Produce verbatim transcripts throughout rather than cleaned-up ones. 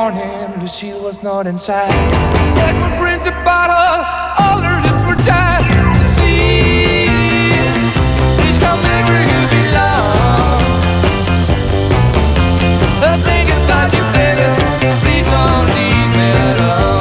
morning, Lucille was not inside. Edward brings a bottle, all her lips were tied. Lucille, please come back where you belong. I'm thinking about you, baby, please don't leave me alone.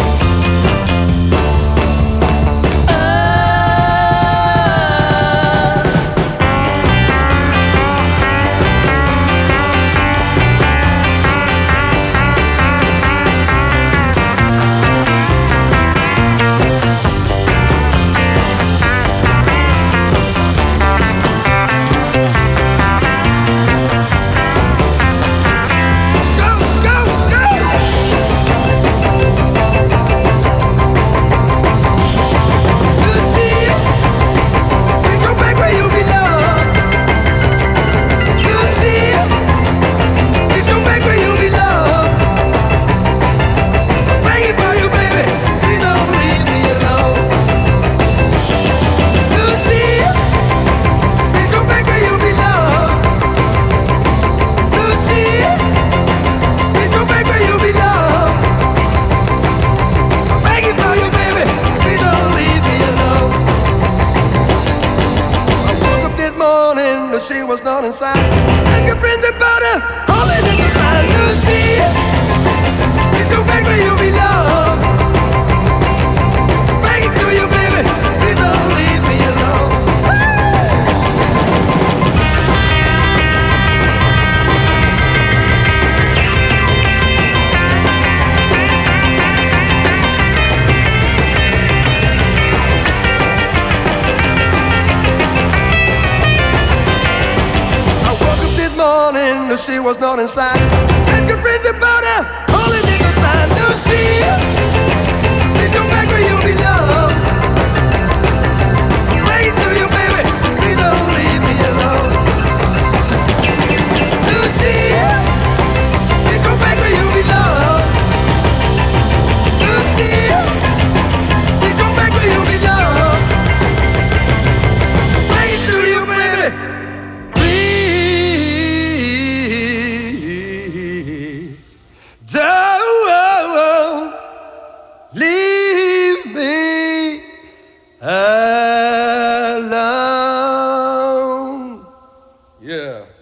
She was not inside. Like a printed butter, all in the mind. Lucy, please go back where you belong. Bring it to you, baby. Please don't leave me alone. Lucy was not inside. Let's get rid of butter, all in the sign. Lucy, please go back where you belong. Pray to you, baby, please don't leave me alone. Lucy, please go back where you belong. Lucy, please go back where you belong. Pray to you, baby. Don't leave me alone. Yeah.